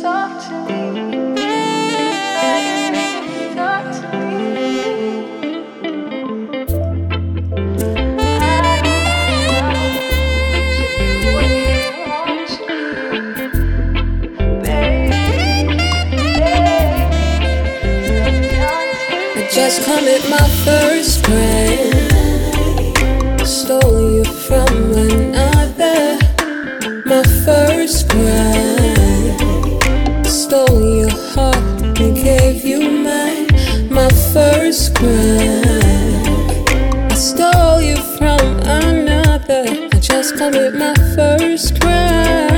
Just commit my first crime. Stole you from another. My first crime. Stole your heart and gave you mine. My first crime. I stole you from another. I just commit my first crime.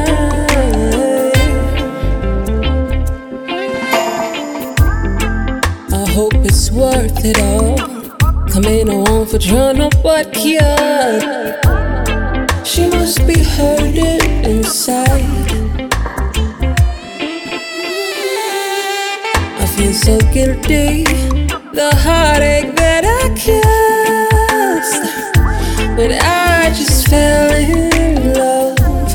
Hope it's worth it all. Coming on for trying to what cured. She must be hurting inside. I feel so guilty. The heartache that I caused, but I just fell in love.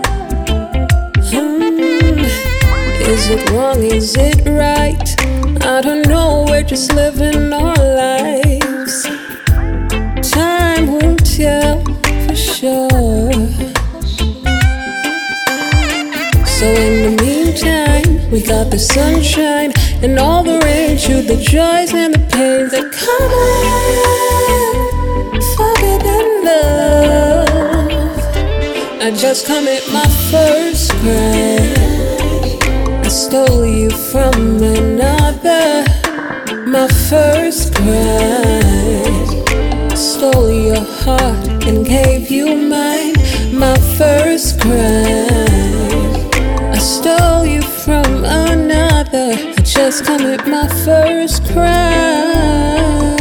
Is it wrong? Is it right? I don't know, we're just living our lives. Time will tell for sure. So in the meantime, we got the sunshine and all the rain, through the joys and the pains that come with forbidden love. I just commit my first crime. I stole you from another. My first crime. Stole your heart and gave you mine. My first crime. I stole you from another. I just commit my first crime.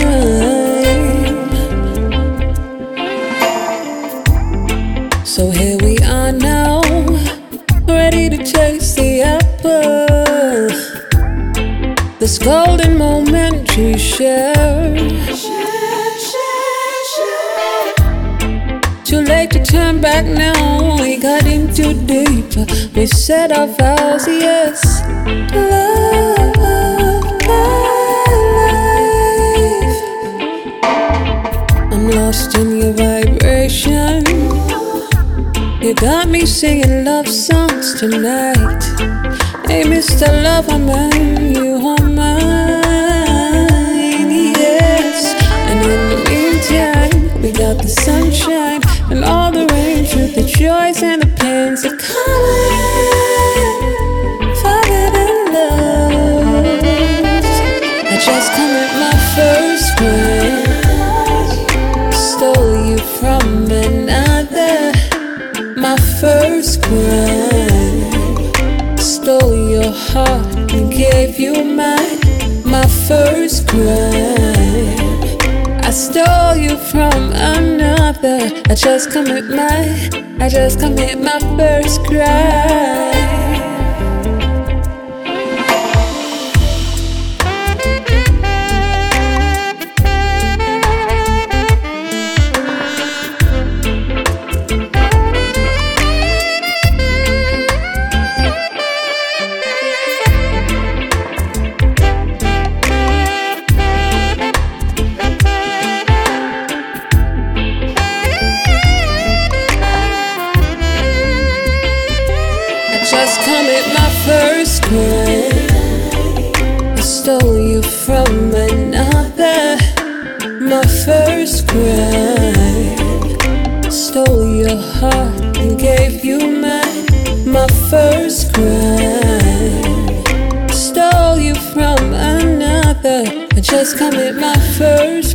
So here we are now, ready to taste the apple, this golden moment we share. Too late to turn back now, we got in too deep. We said our vows, yes, love my life. I'm lost in your vibration. You got me singing love songs tonight. Hey, Mr. Loverman, you are mine, yes. And in the meantime, we got the sunshine and all the rain, through the joys and the pains that come with forbidden love. I just commit my first crime. Stole you from another. My first crime. Stole your heart and gave you mine. My first crime. I stole you from another. I just commit my first crime. Just commit my first crime. I stole you from another. My first crime. Stole your heart and gave you mine. My first crime. Stole you from another. I just commit my first